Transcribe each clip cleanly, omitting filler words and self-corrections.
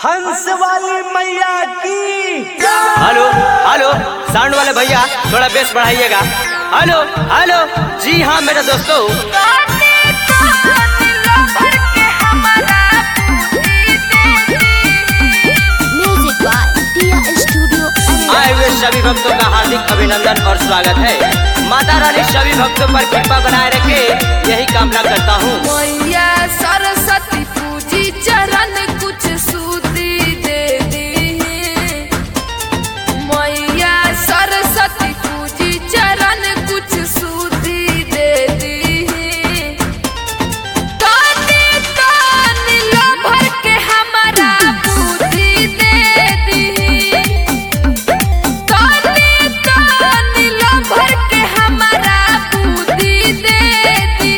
हंस वाली मैया की। हेलो हेलो साउंड वाले भैया थोड़ा बेस बढ़ाइएगा। हेलो हेलो जी हाँ मेरे दोस्तों, आए हुए सभी भक्तों का हार्दिक अभिनंदन और स्वागत है। माता रानी सभी भक्तों पर कृपा बनाए रखे, यही कामना करता हूँ। मैया सरस्वती पूजी चरण कुछ सूदी दे दी। मैया सरस्वती पूजी चरण कुछ सूदी दे दी। तानी तानी लो भर के हमारा बुद्धि दे दी। तानी तानी लो भर के हमारा बुद्धि दे दी।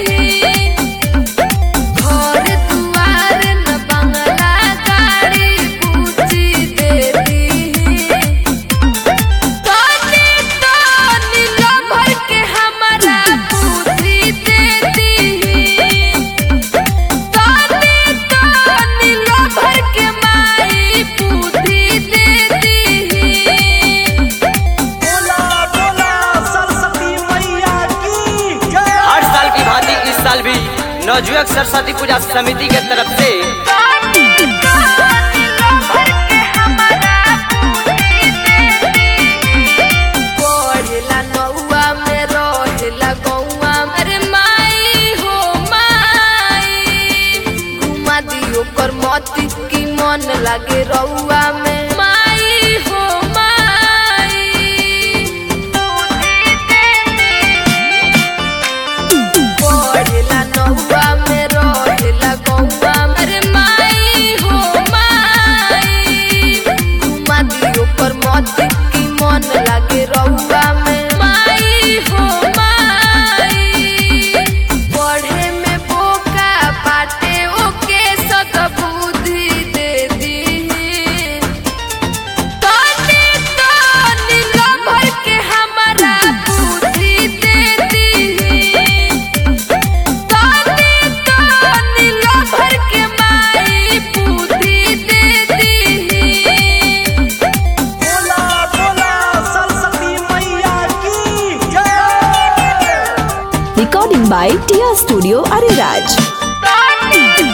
घर दुआर न बंगला गाड़ी पूजी दे दी। तानी तानी लो भर के हमारा बुद्धि दे दी। तानी तानी लो भर के माई बुद्धि दे दी। बोला बोला सरस्वती मैया की जय। हर साल की भांति इस साल भी नवयुवक सरस्वती पूजा समिति के तरफ से तानी तानी लो भर के हमारा बुद्धि दे दी। पढ़ेला नौआ में रहेला गौआ में। अरे माई हो माई, घुमा दियो कर मोती की मन लागे रउआ में। माई हो माई, पढ़ेला नौआ में रहेला गौआ में। अरे माई हो माई, घुमा दियो कर मोती की मन लागे रउआ में। माई हो माई, पढ़े में बोका बाटे ओके सद बुद्धि दे दी। तानी तानी लो भर के हमारा बुद्धि दे दी। तानी तानी लो भर के माई बुद्धि दे दी। बोला बोला सरस्वती मैया की जय। Recording by Tia Studio Ariraj. तानी